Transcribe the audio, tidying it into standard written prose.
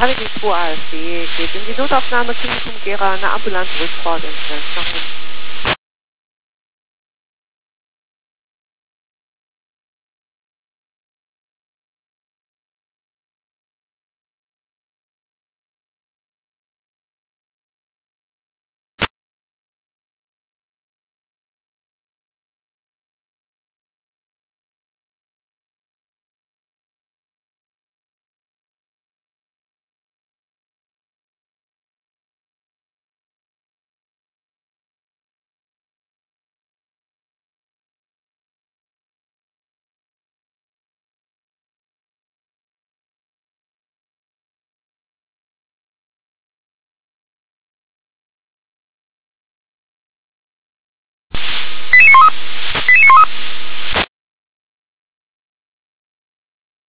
Panik 2 AFD geht in die Notaufnahme Klinikum Gera, eine ambulante Rückfahrt ins Grenzland.